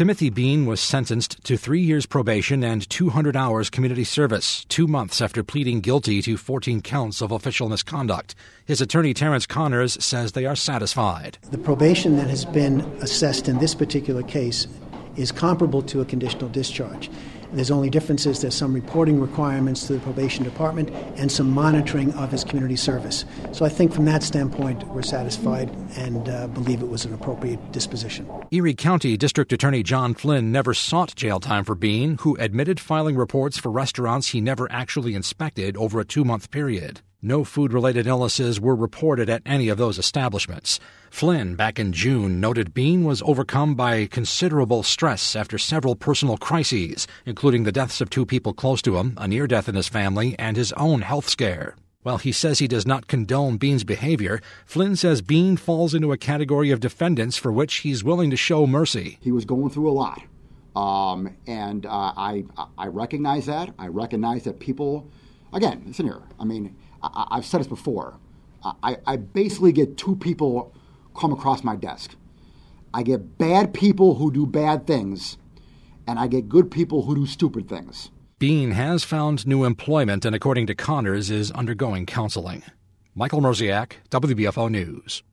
Timothy Bean was sentenced to 3 years probation and 200 hours community service, 2 months after pleading guilty to 14 counts of official misconduct. His attorney, Terrence Connors, says they are satisfied. The probation that has been assessed in this particular case is comparable to a conditional discharge. There's only differences. There's some reporting requirements to the probation department and some monitoring of his community service. So I think from that standpoint, we're satisfied and believe it was an appropriate disposition. Erie County District Attorney John Flynn never sought jail time for Bean, who admitted filing reports for restaurants he never actually inspected over a 2-month period. No food-related illnesses were reported at any of those establishments. Flynn, back in June, noted Bean was overcome by considerable stress after several personal crises, including the deaths of 2 people close to him, a near-death in his family, and his own health scare. While he says he does not condone Bean's behavior, Flynn says Bean falls into a category of defendants for which he's willing to show mercy. He was going through a lot, and I recognize that. I recognize that people, again, listen here, I've said this before. I basically get 2 people come across my desk. I get bad people who do bad things, and I get good people who do stupid things. Bean has found new employment and, according to Connors, is undergoing counseling. Michael Mrziak, WBFO News.